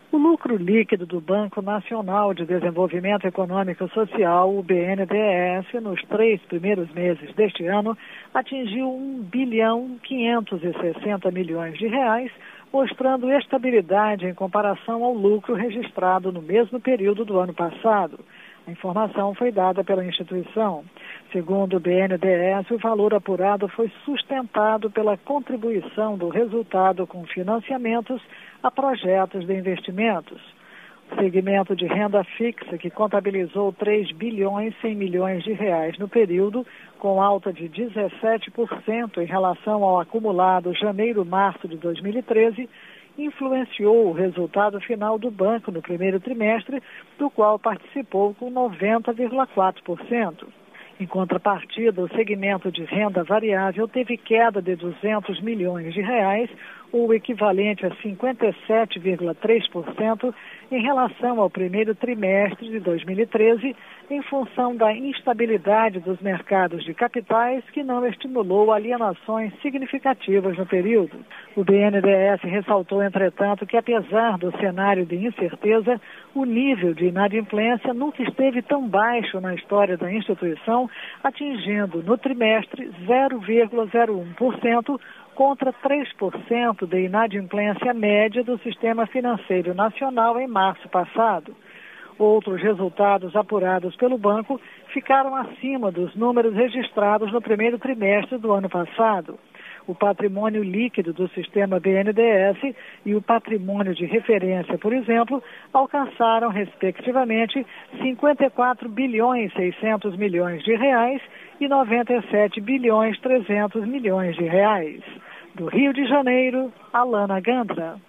O lucro líquido do Banco Nacional de Desenvolvimento Econômico e Social, o BNDES, nos 3 primeiros meses deste ano, atingiu R$1,560 bilhão, mostrando estabilidade em comparação ao lucro registrado no mesmo período do ano passado. A informação foi dada pela instituição. Segundo o BNDES, o valor apurado foi sustentado pela contribuição do resultado com financiamentos a projetos de investimentos. O segmento de renda fixa, que contabilizou R$3,1 bilhões no período, com alta de 17% em relação ao acumulado janeiro-março de 2013, influenciou o resultado final do banco no primeiro trimestre, do qual participou com 90,4%. Em contrapartida, o segmento de renda variável teve queda de R$200 milhões, ou o equivalente a 57,3% em relação ao primeiro trimestre de 2013, em função da instabilidade dos mercados de capitais, que não estimulou alienações significativas no período. O BNDES ressaltou, entretanto, que apesar do cenário de incerteza, o nível de inadimplência nunca esteve tão baixo na história da instituição, atingindo no trimestre 0,01%, contra 3% de inadimplência média do Sistema Financeiro Nacional em março passado. Outros resultados apurados pelo banco ficaram acima dos números registrados no primeiro trimestre do ano passado. O patrimônio líquido do sistema BNDES e o patrimônio de referência, por exemplo, alcançaram, respectivamente, R$54,6 bilhões e R$97,3 bilhões. Do Rio de Janeiro, Alana Gandra.